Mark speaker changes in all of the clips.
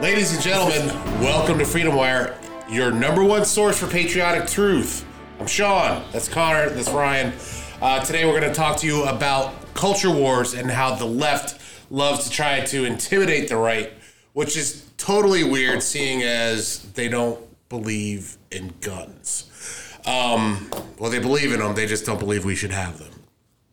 Speaker 1: Ladies and gentlemen, welcome to Freedom Wire, your number one source for patriotic truth. I'm Sean, that's Connor, that's Ryan. Today we're going to talk to you about culture wars and how the left loves to try to intimidate the right, which is totally weird seeing as they don't believe in guns. Well, they believe in them, they just don't believe we should have them.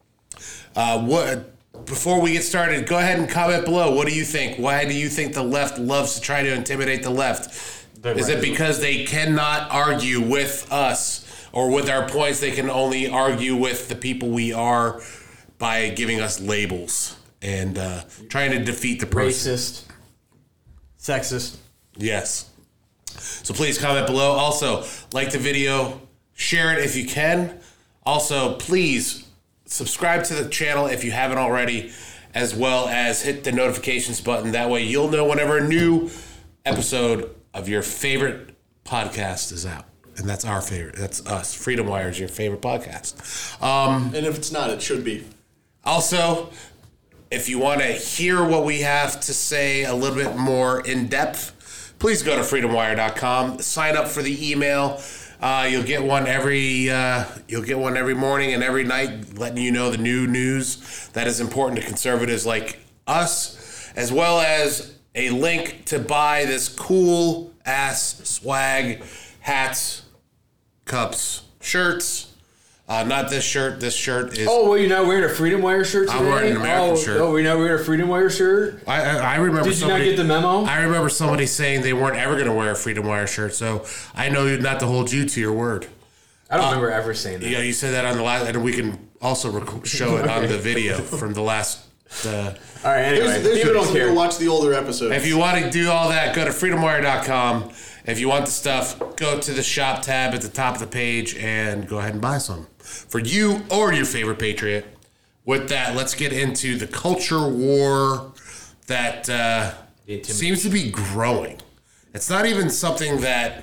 Speaker 1: Before we get started, go ahead and comment below. What do you think? Why do you think the left loves to try to intimidate the left? Is it because they cannot argue with us or with our points? They can only argue with the people we are by giving us labels and trying to defeat the person.
Speaker 2: Racist. Sexist.
Speaker 1: Yes. So please comment below. Also, like the video, share it if you can. Also, please subscribe to the channel if you haven't already, as well as hit the notifications button. That way you'll know whenever a new episode of your favorite podcast is out. And that's our favorite. That's us. Freedom Wire is your favorite podcast.
Speaker 3: And if it's not, it should be.
Speaker 1: Also, if you want to hear what we have to say a little bit more in depth, please go to freedomwire.com. Sign up for the email. You'll get one every morning and every night, letting you know the new news that is important to conservatives like us, as well as a link to buy this cool ass swag, hats, cups, shirts. Not this shirt. This shirt is.
Speaker 2: Oh, well, you're not wearing a Freedom Wire shirt today?
Speaker 1: I'm wearing an American shirt.
Speaker 2: Oh, you're not wearing a Freedom Wire shirt?
Speaker 1: I remember.
Speaker 2: Did you not get the memo?
Speaker 1: I remember somebody saying they weren't ever going to wear a Freedom Wire shirt, so I know not to hold you to your word.
Speaker 2: I don't remember ever saying that.
Speaker 1: Yeah, you said that on the last, and we can also show it on the video from the last.
Speaker 2: All right, anyway,
Speaker 3: There's
Speaker 2: people don't care.
Speaker 3: Go watch the older episodes.
Speaker 1: If you want to do all that, go to freedomwire.com. If you want the stuff, go to the shop tab at the top of the page and go ahead and buy some for you or your favorite patriot. With that, let's get into the culture war that seems to be growing. It's not even something that,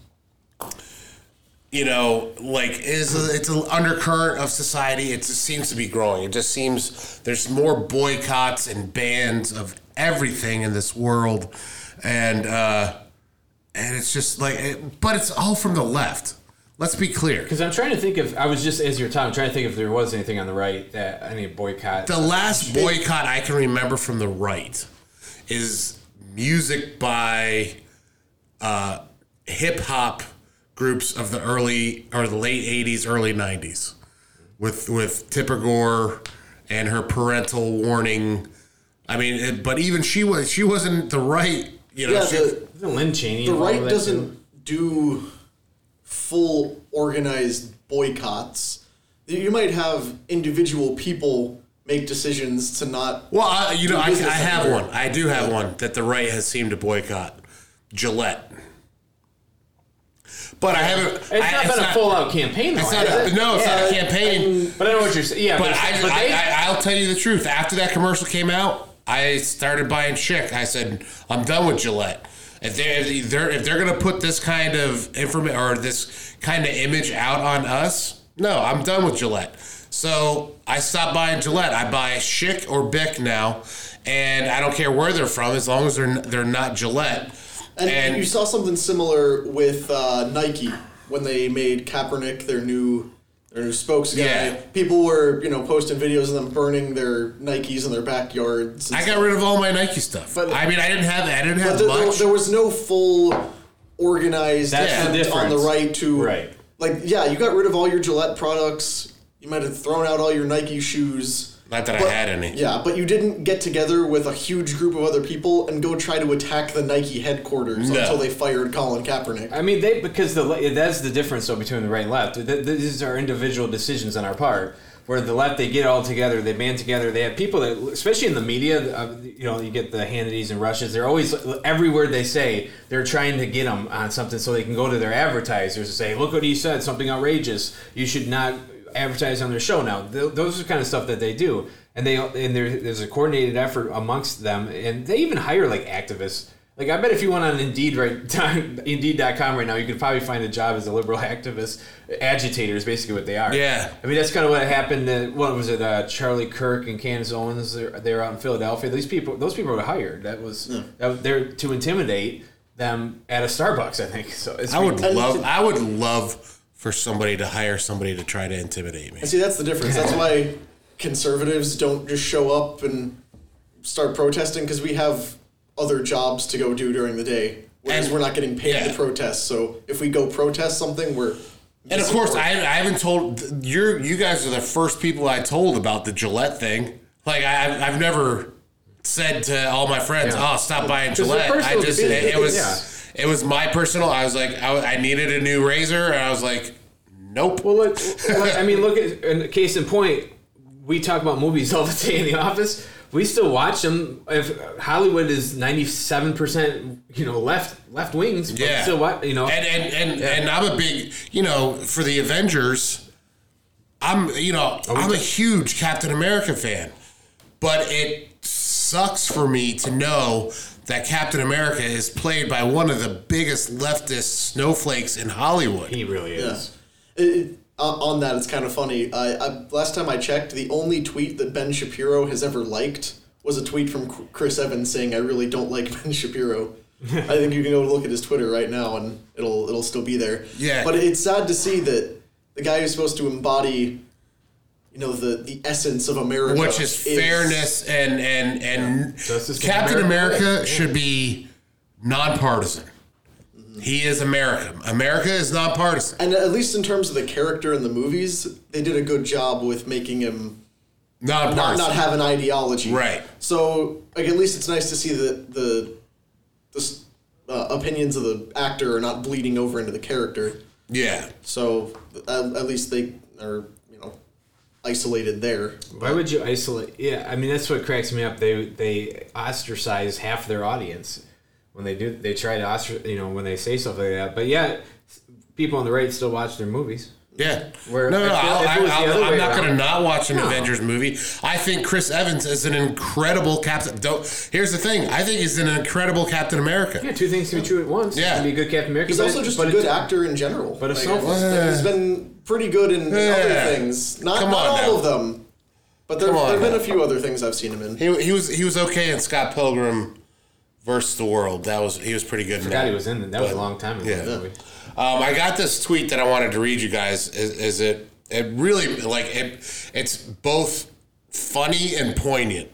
Speaker 1: it's an undercurrent of society. It just seems to be growing. It just seems there's more boycotts and bans of everything in this world. And it's just but it's all from the left. Let's be clear.
Speaker 2: Because I'm trying to think of, I was just, as you were talking, trying to think if there was anything on the right, any boycott.
Speaker 1: The last boycott I can remember from the right is music by hip-hop groups of the late 80s, early 90s. With Tipper Gore and her parental warning. I mean, but even she wasn't the right,
Speaker 2: Lynn Cheney.
Speaker 3: The right doesn't do full organized boycotts. You might have individual people make decisions to not.
Speaker 1: Well, I have one. I do have one that the right has seemed to boycott. Gillette. But I haven't.
Speaker 2: It's not been a full-out campaign, though.
Speaker 1: It's not a campaign.
Speaker 2: But I know what you're saying. Yeah,
Speaker 1: but I'll tell you the truth. After that commercial came out, I started buying Schick. I said, I'm done with Gillette. If they're gonna put this kind of information or this kind of image out on us, no, I'm done with Gillette. So I stopped buying Gillette. I buy Schick or Bic now, and I don't care where they're from as long as they're not Gillette.
Speaker 3: And you saw something similar with Nike when they made Kaepernick their new spokes guy.
Speaker 1: Yeah.
Speaker 3: People were posting videos of them burning their Nikes in their backyards.
Speaker 1: I got rid of all my Nike stuff. But I didn't have much.
Speaker 3: There was no full organized attempt on the right to you got rid of all your Gillette products. You might have thrown out all your Nike shoes.
Speaker 1: Not that I had any.
Speaker 3: Yeah, but you didn't get together with a huge group of other people and go try to attack the Nike headquarters until they fired Colin Kaepernick.
Speaker 2: I mean, because that's the difference though between the right and left. These are individual decisions on our part. Where the left, they get all together, they band together. They have people that, especially in the media, you get the Hannitys and Rushes. They're always, every word they say, they're trying to get them on something so they can go to their advertisers and say, look what he said, something outrageous. You should not advertise on their show now. Those are the kind of stuff that they do. And there's a coordinated effort amongst them. And they even hire activists Like, I bet if you went on Indeed.com right now, you could probably find a job as a liberal activist. Agitator is basically what they are.
Speaker 1: Yeah.
Speaker 2: I mean, that's kind of what happened to, what was it, Charlie Kirk and Candace Owens, they were out in Philadelphia. Those people were hired. They're to intimidate them at a Starbucks, I think. So
Speaker 1: I would love for somebody to hire somebody to try to intimidate me.
Speaker 3: And see, that's the difference. That's why conservatives don't just show up and start protesting, because we have other jobs to go do during the day, whereas we're not getting paid to protest. So if we go protest something,
Speaker 1: and of course, I haven't told you guys are the first people I told about the Gillette thing. Like I've never said to all my friends, "Oh, stop buying Gillette." It was my personal. I was like, I needed a new razor, and I was like, nope.
Speaker 2: Well, look at case in point. We talk about movies all the day in the office. We still watch them. If Hollywood is 97%, left wings.
Speaker 1: Yeah.
Speaker 2: Still
Speaker 1: And I'm a big, for the Avengers. I'm a huge Captain America fan, but it sucks for me to know that Captain America is played by one of the biggest leftist snowflakes in Hollywood.
Speaker 2: He really is.
Speaker 3: Yeah. On that, it's kind of funny. Last time I checked, the only tweet that Ben Shapiro has ever liked was a tweet from Chris Evans saying, "I really don't like Ben Shapiro." I think you can go look at his Twitter right now, and it'll still be there.
Speaker 1: Yeah.
Speaker 3: But it's sad to see that the guy who's supposed to embody, the essence of America,
Speaker 1: which is fairness and Captain America should be nonpartisan. He is America. America is nonpartisan.
Speaker 3: And at least in terms of the character in the movies, they did a good job with making him not have an ideology.
Speaker 1: Right.
Speaker 3: So, at least it's nice to see that the opinions of the actor are not bleeding over into the character.
Speaker 1: Yeah.
Speaker 3: So, at least they are, isolated there.
Speaker 2: Why would you isolate? Yeah, I mean, that's what cracks me up. They ostracize half their audience. When they try to ostracize, when they say stuff like that. But yeah, people on the right still watch their movies.
Speaker 1: Yeah.
Speaker 2: Where
Speaker 1: I'm not going to not watch an Avengers movie. I think Chris Evans is an incredible Captain. Here's the thing. I think he's an incredible Captain America.
Speaker 2: Yeah, two things can be true at once.
Speaker 1: Yeah.
Speaker 2: He can be a good Captain America.
Speaker 3: He's also just a good actor in general.
Speaker 2: But
Speaker 3: he's been pretty good in other things. Not all of them. But there have been a few other things I've seen him in.
Speaker 1: He was okay in Scott Pilgrim versus the World. He was pretty good.
Speaker 2: I forgot he was in it. That was a long time ago.
Speaker 1: Yeah. I got this tweet that I wanted to read you guys. It really it's both funny and poignant.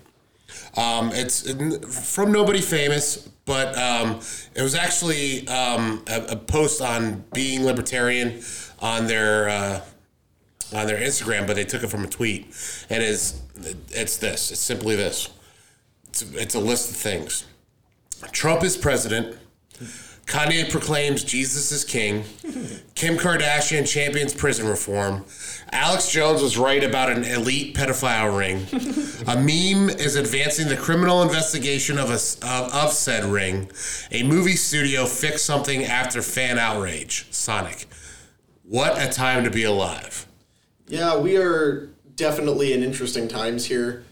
Speaker 1: It's from nobody famous, but it was actually a post on Being Libertarian on their Instagram, but they took it from a tweet, and it's this. It's simply this. It's a list of things. Trump is president. Kanye proclaims Jesus is king. Kim Kardashian champions prison reform. Alex Jones was right about an elite pedophile ring. A meme is advancing the criminal investigation of said ring. A movie studio fixed something after fan outrage. Sonic. What a time to be alive.
Speaker 3: Yeah, we are definitely in interesting times here.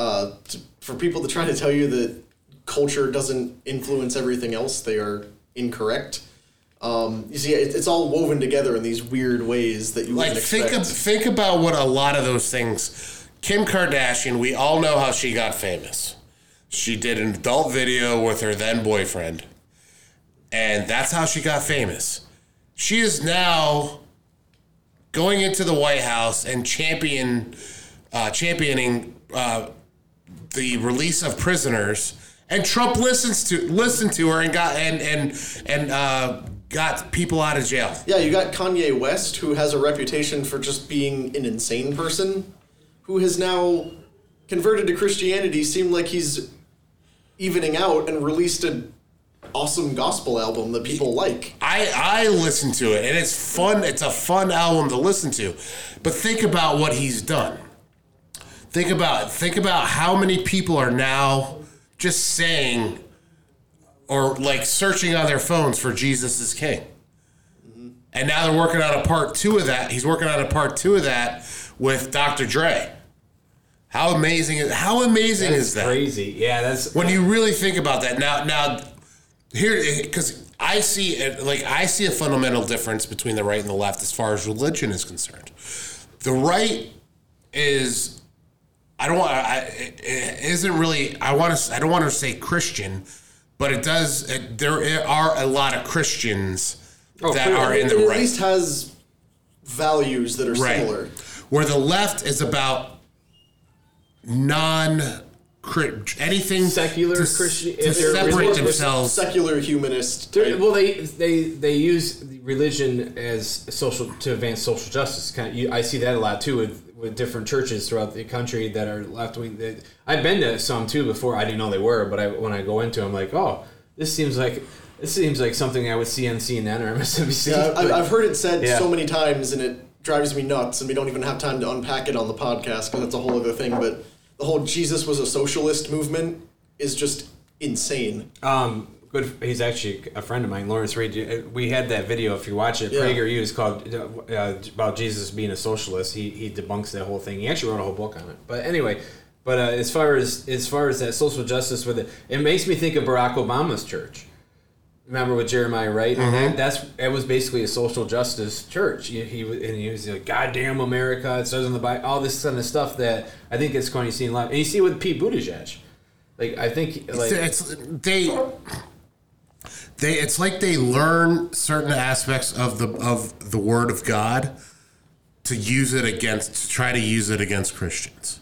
Speaker 3: For people to try to tell you that culture doesn't influence everything else, they are incorrect. You see, it's all woven together in these weird ways that you wouldn't expect.
Speaker 1: Think about what a lot of those things. Kim Kardashian, we all know how she got famous. She did an adult video with her then boyfriend, and that's how she got famous. She is now going into the White House and championing the release of prisoners. And Trump listened to her and got people out of jail.
Speaker 3: Yeah, you got Kanye West, who has a reputation for just being an insane person, who has now converted to Christianity, seemed like he's evening out, and released an awesome gospel album that people like.
Speaker 1: I listen to it, and it's fun. It's a fun album to listen to. But think about what he's done. Think about how many people are now just saying or searching on their phones for Jesus is King. Mm-hmm. And now they're working on a part 2 of that. He's working on a part 2 of that with Dr. Dre. How amazing is that?
Speaker 2: Crazy. Yeah, that's
Speaker 1: when you really think about that. Now here, because I see it, like I see a fundamental difference between the right and the left as far as religion is concerned. The right is, it isn't really. I don't want to say Christian, but it does. There are a lot of Christians that are in the right.
Speaker 3: At least has values that are similar.
Speaker 1: Where the left is about anything
Speaker 2: secular Christian
Speaker 1: to separate themselves.
Speaker 3: Secular humanist.
Speaker 2: Well, they use religion as social to advance social justice. I see that a lot too with different churches throughout the country that are left wing. I've been to some too before. I didn't know they were, but when I go into them, I'm like, oh, this seems like something I would see on CNN or MSNBC.
Speaker 3: Yeah, I've heard it said so many times, and it drives me nuts, and we don't even have time to unpack it on the podcast because that's a whole other thing. But the whole Jesus was a socialist movement is just insane.
Speaker 2: Good. He's actually a friend of mine, Lawrence Reed. We had that video. If you watch it, PragerU is called about Jesus being a socialist. He debunks that whole thing. He actually wrote a whole book on it. But anyway, as far as that social justice with it makes me think of Barack Obama's church. Remember with Jeremiah Wright? Mm-hmm. It was basically a social justice church. He was like, "Goddamn America!" It says in the Bible, all this kind of stuff that I think it's going to see in life. And you see it with Pete Buttigieg. Like I think, like
Speaker 1: it's like they learn certain aspects of the Word of God to try to use it against Christians.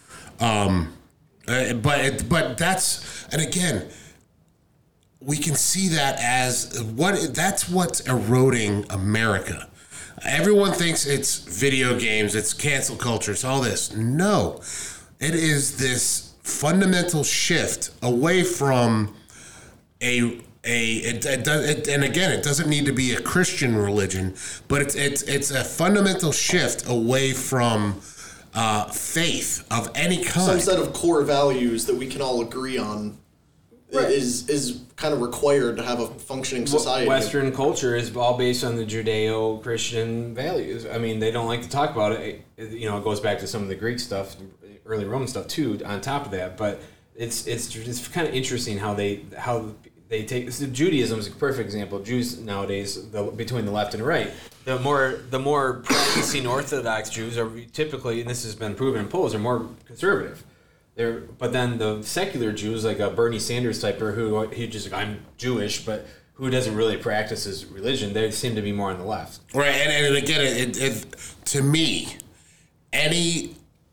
Speaker 1: But that's, and again, we can see that as that's what's eroding America. Everyone thinks it's video games, it's cancel culture, it's all this. No, it is this fundamental shift away from and again, it doesn't need to be a Christian religion, but it's a fundamental shift away from faith of any kind.
Speaker 3: Some set of core values that we can all agree on. Right. is kind of required to have a functioning society.
Speaker 2: Western culture is all based on the Judeo-Christian values. I mean, they don't like to talk about it. It goes back to some of the Greek stuff, early Roman stuff too. On top of that, but it's kind of interesting how they take Judaism is a perfect example. Jews nowadays, between the left and the right, the more practicing Orthodox Jews are typically, and this has been proven in polls, are more conservative. But then the secular Jews, like a Bernie Sanders typer, who he just like, I'm Jewish, but who doesn't really practice his religion, they seem to be more on the left.
Speaker 1: Right, and again, it to me, any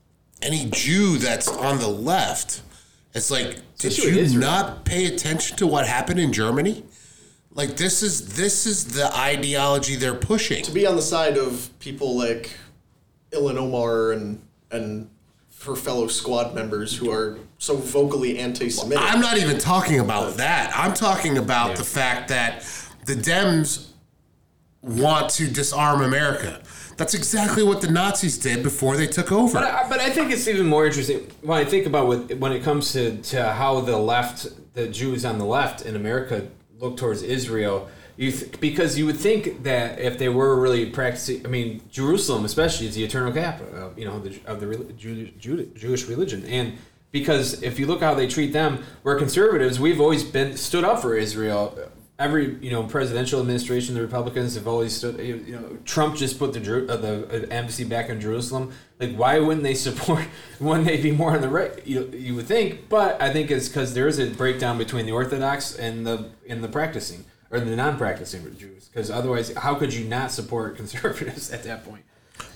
Speaker 1: Jew that's on the left, it's like, did you not pay attention to what happened in Germany? Like this is the ideology they're pushing.
Speaker 3: To be on the side of people like Ilhan Omar and her fellow squad members who are so vocally anti-Semitic.
Speaker 1: I'm not even talking about that. I'm talking about the fact that the Dems want to disarm America. That's exactly what the Nazis did before they took over.
Speaker 2: But I think it's even more interesting when I think about when it comes to how the Jews on the left in America look towards Israel. Because you would think that if they were really practicing, I mean, Jerusalem especially is the eternal capital, of the Jewish religion, and because if you look how they treat them, we're conservatives. We've always stood up for Israel. Every presidential administration, the Republicans have always stood. Trump just put the embassy back in Jerusalem. Like, why wouldn't they support? Wouldn't they be more on the right? You would think, but I think it's because there is a breakdown between the Orthodox and the practicing. Or the non-practicing Jews, because otherwise, how could you not support conservatives at that point?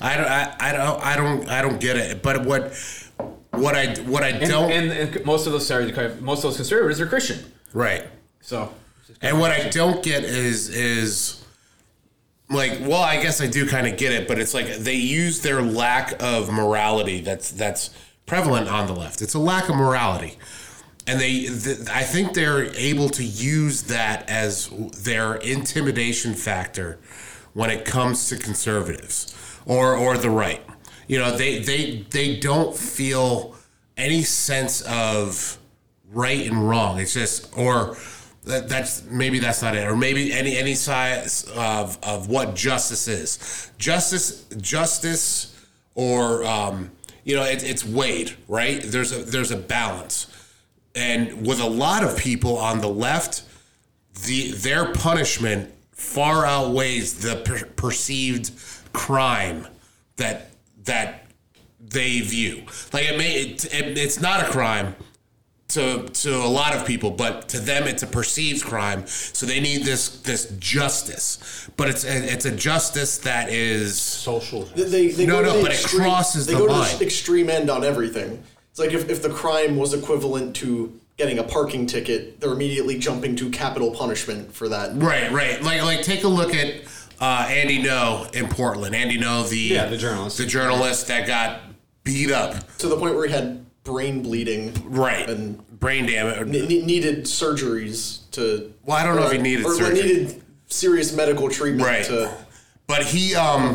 Speaker 1: I don't get it. But what I don't
Speaker 2: and most of those conservatives are Christian,
Speaker 1: right?
Speaker 2: So,
Speaker 1: and what I don't get is like, well, I guess I do kind of get it, but it's like they use their lack of morality that's prevalent on the left. It's a lack of morality. And I think they're able to use that as their intimidation factor when it comes to conservatives or the right. They don't feel any sense of right and wrong. It's just, or that's not it, or maybe any size of what justice is. Justice, or it's weighed, right? There's a balance. And with a lot of people on the left, their punishment far outweighs the perceived crime that they view. Like it's not a crime to a lot of people, but to them it's a perceived crime. So they need this justice, but it's a justice that is
Speaker 2: social.
Speaker 1: But it crosses the line.
Speaker 3: They go to the extreme end on everything. It's like if the crime was equivalent to getting a parking ticket, they're immediately jumping to capital punishment for that.
Speaker 1: Right. Like take a look at Andy Ngo in Portland. Andy Ngo, the journalist that got beat up
Speaker 3: to the point where he had brain bleeding,
Speaker 1: right,
Speaker 3: and
Speaker 1: brain damage,
Speaker 3: needed surgeries to.
Speaker 1: Well, I don't know if he needed surgery.
Speaker 3: Needed serious medical treatment.
Speaker 1: Right, but he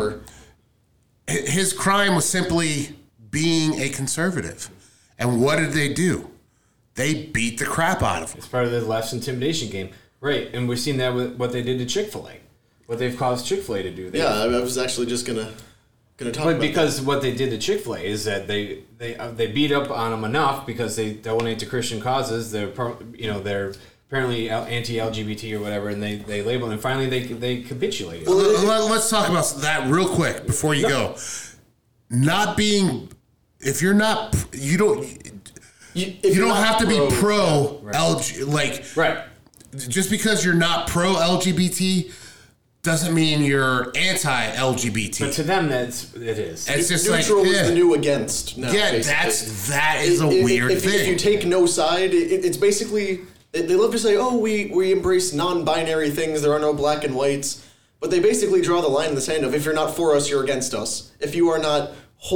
Speaker 1: his crime was simply being a conservative, and what did they do? They beat the crap out of him.
Speaker 2: It's part of the left's intimidation game, right? And we've seen that with what they did to Chick-fil-A, what they've caused Chick-fil-A to do.
Speaker 3: I was actually just gonna talk about
Speaker 2: that. Because what they did to Chick-fil-A is that they beat up on them enough because they donate to Christian causes. They're apparently anti-LGBT or whatever, and they label them. And finally, they capitulated.
Speaker 1: Well, let's talk about that real quick before you go. Not being, if you're not, you don't. You don't have to be pro LG, like
Speaker 2: right.
Speaker 1: Just because you're not pro LGBT doesn't mean you're anti LGBT.
Speaker 2: But to them, it is.
Speaker 1: It's just
Speaker 3: neutral
Speaker 1: like
Speaker 3: is the new against. Now,
Speaker 1: yeah,
Speaker 3: basically.
Speaker 1: that is a weird thing.
Speaker 3: If you take no side, it's basically they love to say, oh, we embrace non-binary things. There are no black and whites, but they basically draw the line in the sand of if you're not for us, you're against us. If you are not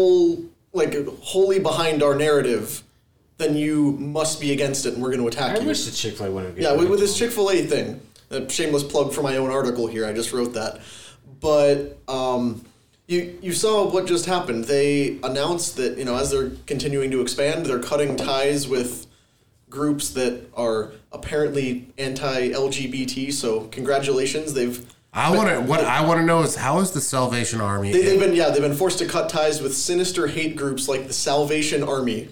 Speaker 3: wholly behind our narrative, then you must be against it, and we're going to attack you.
Speaker 2: I wish the Chick-fil-A wouldn't get
Speaker 3: with this Chick-fil-A thing. A shameless plug for my own article here. I just wrote that. But you saw what just happened. They announced that, as they're continuing to expand, they're cutting ties with groups that are apparently anti-LGBT. So congratulations.
Speaker 1: I want to know is how is the Salvation Army?
Speaker 3: They've been forced to cut ties with sinister hate groups like the Salvation Army.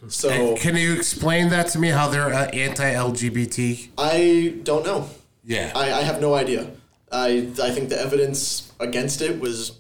Speaker 3: So
Speaker 1: can you explain that to me? How they're anti-LGBT?
Speaker 3: I don't know.
Speaker 1: Yeah,
Speaker 3: I have no idea. I think the evidence against it was,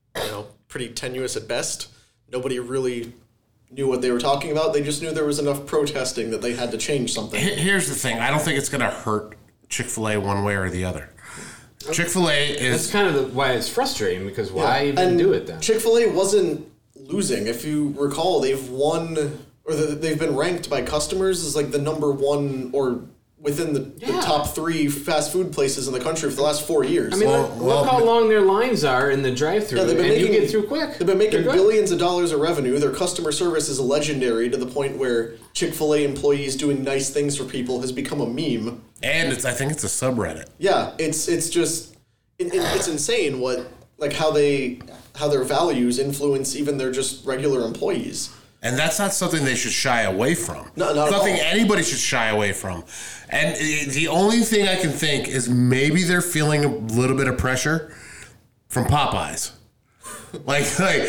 Speaker 3: pretty tenuous at best. Nobody really knew what they were talking about. They just knew there was enough protesting that they had to change something.
Speaker 1: Here's the thing. I don't think it's going to hurt Chick-fil-A one way or the other. Chick-fil-A is...
Speaker 2: That's kind of why it's frustrating, because why even do it then?
Speaker 3: Chick-fil-A wasn't losing. If you recall, they've won... Or they've been ranked by customers as like the number one or within the top 3 fast food places in the country for the last 4 years.
Speaker 2: I mean, look how long their lines are in the drive-thru, and you get through quick.
Speaker 3: They've been making billions of dollars of revenue. Their customer service is legendary to the point where Chick-fil-A employees doing nice things for people has become a meme.
Speaker 1: And I think it's a subreddit.
Speaker 3: Yeah, it's just it's insane how their values influence even their just regular employees.
Speaker 1: And that's not something they should shy away from.
Speaker 3: No,
Speaker 1: it's nothing anybody should shy away from. And the only thing I can think is maybe they're feeling a little bit of pressure from Popeyes. like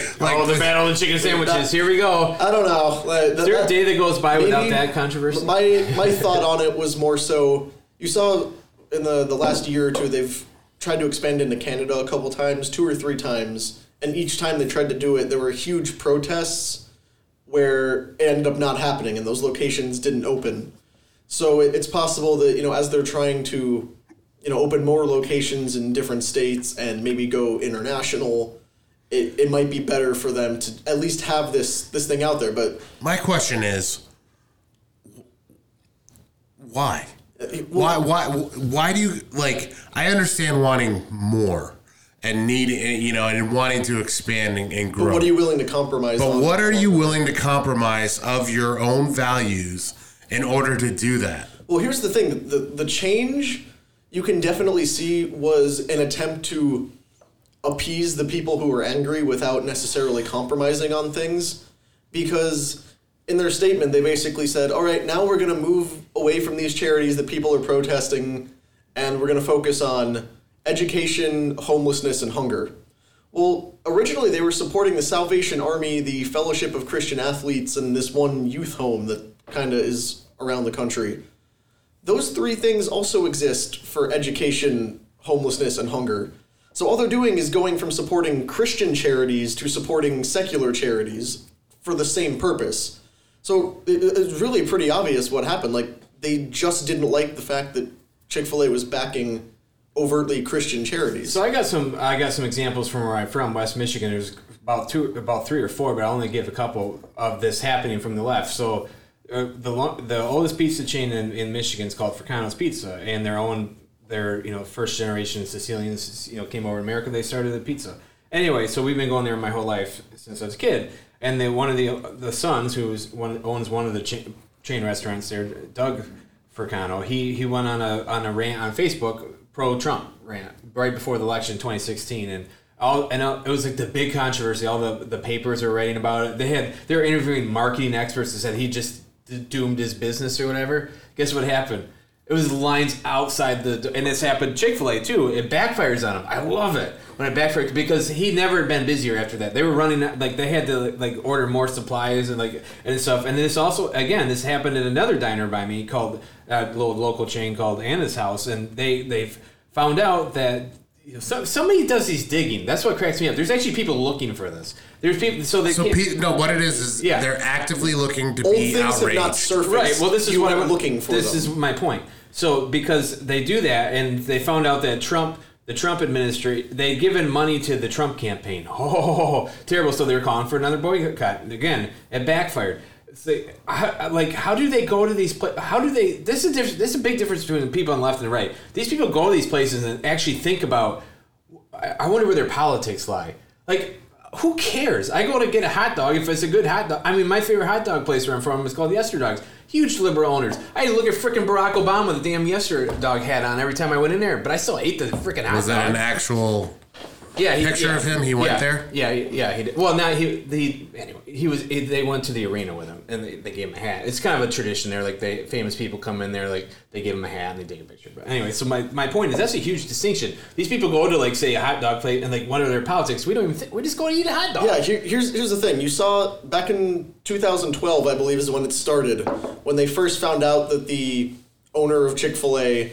Speaker 2: the battle of chicken sandwiches. Here we go.
Speaker 3: I don't know.
Speaker 2: Is there a day that goes by without that controversy?
Speaker 3: My thought on it was more so, you saw in the last year or two, they've tried to expand into Canada a couple times, 2 or 3 times, and each time they tried to do it, there were huge protests where it ended up not happening and those locations didn't open. So it's possible that, as they're trying to, open more locations in different states and maybe go international, it might be better for them to at least have this thing out there. But
Speaker 1: my question is, why? Why do you, I understand wanting more and needing, and wanting to expand and grow.
Speaker 3: But what are you willing to compromise on?
Speaker 1: But what are you willing to compromise of your own values in order to do that?
Speaker 3: Well, here's the thing. The change you can definitely see was an attempt to appease the people who were angry without necessarily compromising on things. Because in their statement, they basically said, all right, now we're going to move away from these charities that people are protesting, and we're going to focus on education, homelessness, and hunger. Well, originally they were supporting the Salvation Army, the Fellowship of Christian Athletes, and this one youth home that kind of is around the country. those three things also exist for education, homelessness, and hunger. So all they're doing is going from supporting Christian charities to supporting secular charities for the same purpose. So it's really pretty obvious what happened. Like, they just didn't like the fact that Chick-fil-A was backing overtly Christian charities.
Speaker 2: So I got some examples from where I'm from, West Michigan. There's about 3 or 4, but I'll only give a couple of this happening from the left. So the oldest pizza chain in Michigan is called Fricano's Pizza, and their first generation Sicilians came over to America. They started the pizza. Anyway, so we've been going there my whole life since I was a kid. And one of the sons, who owns one of the chain restaurants there, Doug Fricano, he went on a rant on Facebook, pro-Trump rant, right before the election in 2016, and it was like the big controversy. All the papers are writing about it. They were interviewing marketing experts that said he just doomed his business or whatever. Guess what happened? It was lines outside and this happened Chick-fil-A too. It backfires on him. I love it when it backfires because he never had been busier after that. They were running they had to order more supplies and stuff. And this also this happened at another diner by me called a little local chain called Anna's House, and they've found out that somebody does these digging. That's what cracks me up. There's actually people looking for this. There's people,
Speaker 1: what it is they're actively looking to
Speaker 3: Old
Speaker 1: be
Speaker 3: things
Speaker 1: outraged.
Speaker 3: have not surfaced.
Speaker 2: Right. Well, this is what I'm
Speaker 3: looking for.
Speaker 2: This is my point. So because they do that, and they found out that the Trump administration, they'd given money to the Trump campaign. Oh, terrible! So they were calling for another boycott. And again, it backfired. How do they go to these places? How do they? This is a big difference between the people on the left and the right. These people go to these places and actually think about. I wonder where their politics lie. Like, who cares? I go to get a hot dog if it's a good hot dog. I mean, my favorite hot dog place where I'm from is called Yester Dogs. Huge liberal owners. I had to look at frickin' Barack Obama with the damn Yester Dog hat on every time I went in there, but I still ate the frickin' hot dog.
Speaker 1: Was that an actual picture of him? He went there?
Speaker 2: Yeah, he did. Well, now they went to the arena with him, and they gave him a hat. It's kind of a tradition there. Like, famous people come in there, like, they give him a hat and they take a picture. But anyway, so my point is that's a huge distinction. These people go to, say, a hot dog plate, and, what are their politics? We don't even we just go to eat a hot dog.
Speaker 3: Yeah, here's the thing. You saw back in 2012, I believe, is when it started, when they first found out that the owner of Chick-fil-A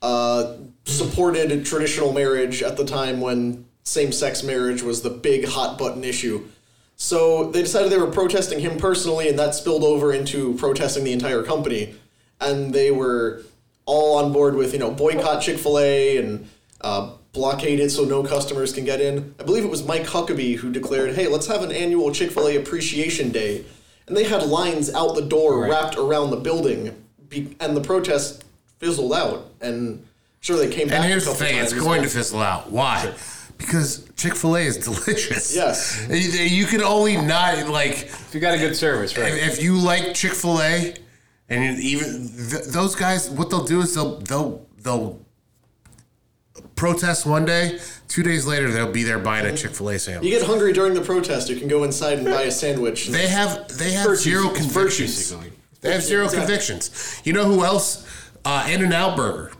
Speaker 3: supported traditional marriage at the time when same-sex marriage was the big hot-button issue. So they decided they were protesting him personally, and that spilled over into protesting the entire company. And they were all on board with, boycott Chick-fil-A and blockade it so no customers can get in. I believe it was Mike Huckabee who declared, hey, let's have an annual Chick-fil-A Appreciation Day. And they had lines out the door wrapped around the building, and the protest fizzled out. And sure, they came back.
Speaker 1: And here's the thing, it's going to fizzle out. Why? Sure. Because Chick-fil-A is delicious.
Speaker 3: Yes.
Speaker 1: You can only not,
Speaker 2: if you got a good service, right?
Speaker 1: If you like Chick-fil-A, and even those guys, what they'll do is they'll protest one day, 2 days later they'll be there buying a Chick-fil-A sandwich.
Speaker 3: You get hungry during the protest, you can go inside and buy a sandwich.
Speaker 1: They have zero convictions. They have zero convictions. You know who else? In-N-Out Burger.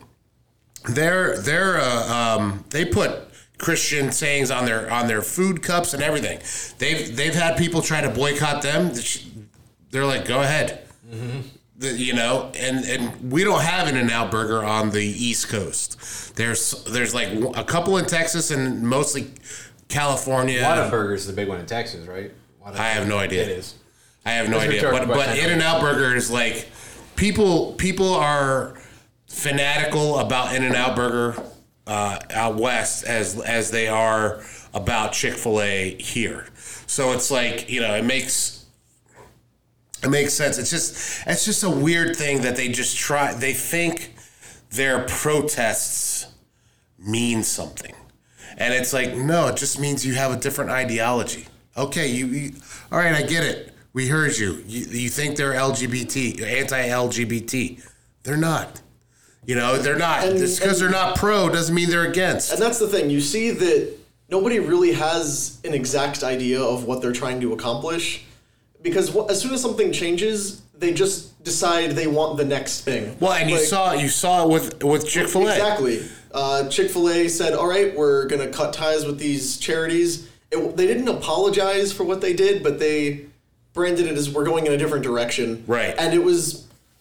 Speaker 1: They put Christian sayings on their food cups and everything. They've had people try to boycott them. They're like, go ahead. Mm-hmm. And we don't have an In-N-Out Burger on the East Coast. There's like a couple in Texas and mostly California.
Speaker 2: Whataburger is the big one in Texas, right?
Speaker 1: I have no idea.
Speaker 2: It is.
Speaker 1: I have no idea. But In-N-Out Burger is like people are fanatical about In-N-Out Burger out west as they are about Chick-fil-A here. So it's like, it makes sense. It's just a weird thing that they think their protests mean something. And it's like, no, it just means you have a different ideology. Okay, you all right, I get it. We heard you. You think they're LGBT, anti-LGBT. They're not. They're not. Just because they're not pro doesn't mean they're against.
Speaker 3: And that's the thing. You see that nobody really has an exact idea of what they're trying to accomplish. Because as soon as something changes, they just decide they want the next thing.
Speaker 1: Well, and you saw it with Chick-fil-A.
Speaker 3: Exactly. Chick-fil-A said, all right, we're going to cut ties with these charities. They didn't apologize for what they did, but they branded it as we're going in a different direction.
Speaker 1: Right.
Speaker 3: And it was,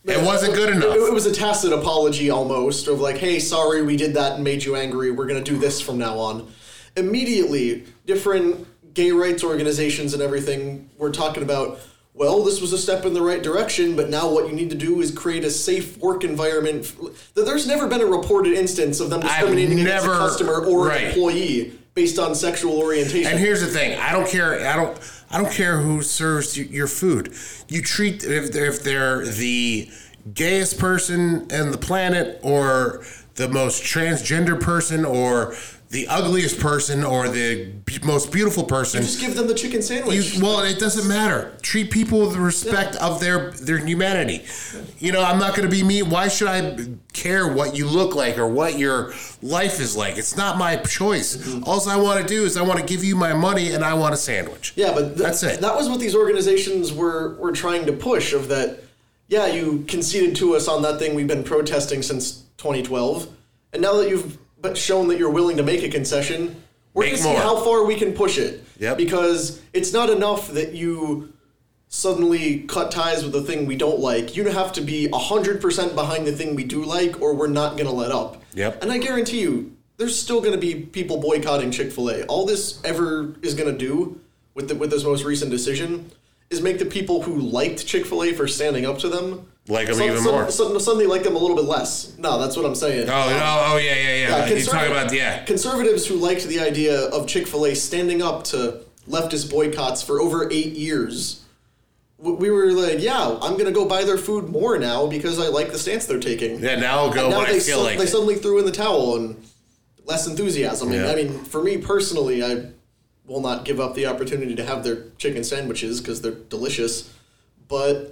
Speaker 1: It wasn't good enough.
Speaker 3: It was a tacit apology almost of like, hey, sorry we did that and made you angry. We're going to do this from now on. Immediately, different gay rights organizations and everything were talking about, well, this was a step in the right direction, but now what you need to do is create a safe work environment. There's never been a reported instance of them discriminating against a customer or an employee based on sexual orientation.
Speaker 1: And here's the thing: I don't care. I don't care who serves your food. You treat if they're the gayest person in the planet, or the most transgender person, or the ugliest person, or the most beautiful person.
Speaker 3: You just give them the chicken sandwich.
Speaker 1: Well, it doesn't matter. Treat people with respect of their humanity. You know, I'm not going to be mean. Why should I care what you look like or what your life is like? It's not my choice. Mm-hmm. All I want to do is I want to give you my money and I want a sandwich.
Speaker 3: Yeah, but
Speaker 1: that's it.
Speaker 3: That was what these organizations were trying to push, of that, yeah, you conceded to us on that thing we've been protesting since 2012, and now that you've shown that you're willing to make a concession, we're going to see how far we can push it.
Speaker 1: Yep.
Speaker 3: Because it's not enough that you suddenly cut ties with the thing we don't like. You have to be 100% behind the thing we do like, or we're not going to let up.
Speaker 1: Yep.
Speaker 3: And I guarantee you, there's still going to be people boycotting Chick-fil-A. All this ever is going to do with this most recent decision is make the people who liked Chick-fil-A for standing up to them
Speaker 1: like them even more.
Speaker 3: Suddenly like them a little bit less. No, that's what I'm saying.
Speaker 1: Yeah. You're talking about,
Speaker 3: conservatives who liked the idea of Chick-fil-A standing up to leftist boycotts for over 8 years. We were like, yeah, I'm going to go buy their food more now because I like the stance they're taking.
Speaker 1: Yeah, now I'll go when I feel like it.
Speaker 3: They suddenly threw in the towel and less enthusiasm.
Speaker 1: Yeah.
Speaker 3: I mean, for me personally, I will not give up the opportunity to have their chicken sandwiches because they're delicious. But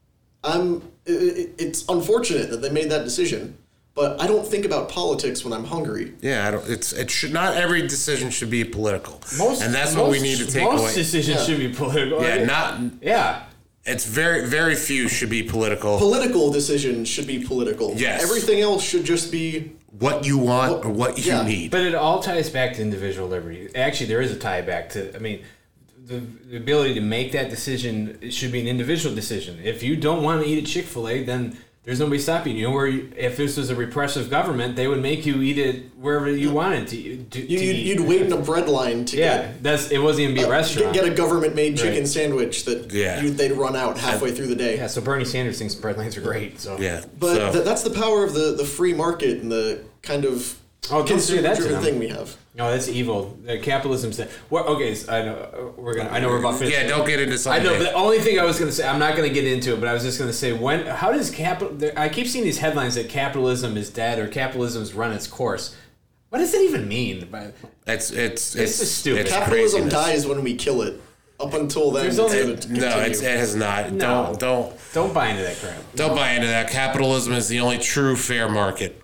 Speaker 3: it's unfortunate that they made that decision. But I don't think about politics when I'm hungry.
Speaker 1: Yeah, I don't. It should not. Every decision should be political, and that's what we need to take away.
Speaker 2: Most decisions should be political.
Speaker 1: Yeah, It's very few should be political.
Speaker 3: Political decisions should be political.
Speaker 1: Yes.
Speaker 3: Everything else should just be
Speaker 1: what you want or what you need.
Speaker 2: But it all ties back to individual liberty. Actually, there is a tie back to. I mean, the ability to make that decision, it should be an individual decision. If you don't want to eat at Chick-fil-A, then there's nobody stopping you. If this was a repressive government, they would make you eat it wherever you wanted to eat.
Speaker 3: You'd wait in a bread line to get...
Speaker 2: it wasn't even be a restaurant.
Speaker 3: Get a government-made chicken sandwich that they'd run out halfway through the day.
Speaker 2: Yeah, so Bernie Sanders thinks bread lines are great. So
Speaker 3: But that's the power of the free market and the kind of consumer-driven thing we have.
Speaker 2: No, that's evil. Capitalism said. Okay, so I know we're about finished.
Speaker 1: Yeah, don't get into something.
Speaker 2: I know, but the only thing I was going to say, I'm not going to get into it, but I was just going to say, how does I keep seeing these headlines that capitalism is dead or capitalism's run its course. What does that even mean?
Speaker 1: It's
Speaker 2: just stupid.
Speaker 3: Capitalism dies when we kill it. Up until then,
Speaker 1: it has not.
Speaker 2: No, don't buy into that crap.
Speaker 1: Don't buy into that. Capitalism is the only true fair market.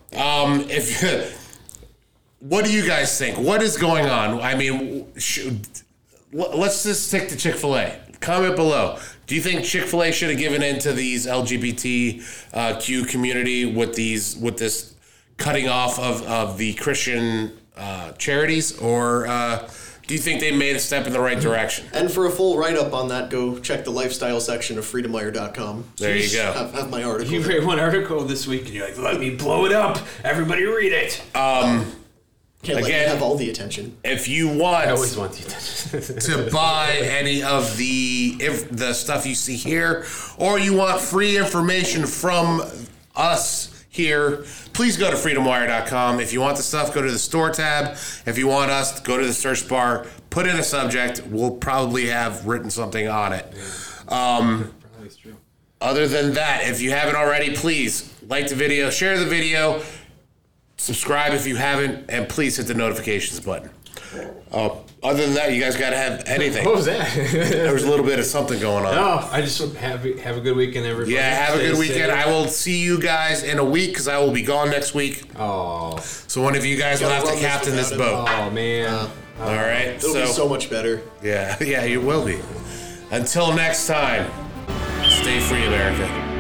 Speaker 1: What do you guys think? What is going on? I mean, let's just stick to Chick-fil-A. Comment below. Do you think Chick-fil-A should have given in to these LGBTQ community with this cutting off of the Christian charities, or do you think they made a step in the right direction?
Speaker 3: And for a full write-up on that, go check the lifestyle section of freedomwire.com.
Speaker 1: There you go.
Speaker 3: Have my article.
Speaker 2: You read one article this week, and you're like, let me blow it up. Everybody read it.
Speaker 3: Can't let you have all the attention.
Speaker 1: If you want,
Speaker 2: I always want the attention.
Speaker 1: to buy any of the stuff you see here, or you want free information from us here, please go to freedomwire.com. If you want the stuff, go to the store tab. If you want us, go to the search bar, put in a subject. We'll probably have written something on it.
Speaker 2: Probably is true.
Speaker 1: Other than that, if you haven't already, please like the video, share the video, subscribe if you haven't, and please hit the notifications button. Other than that, you guys got to have anything.
Speaker 2: What was that?
Speaker 1: There was a little bit of something going on.
Speaker 2: No, I just have a good weekend, everybody.
Speaker 1: Yeah, have a good weekend. I will see you guys in a week because I will be gone next week.
Speaker 2: Oh.
Speaker 1: So one of you guys will have to captain this boat.
Speaker 2: Oh, man.
Speaker 1: All right.
Speaker 3: It'll be so much better.
Speaker 1: Yeah, you will be. Until next time, stay free, America.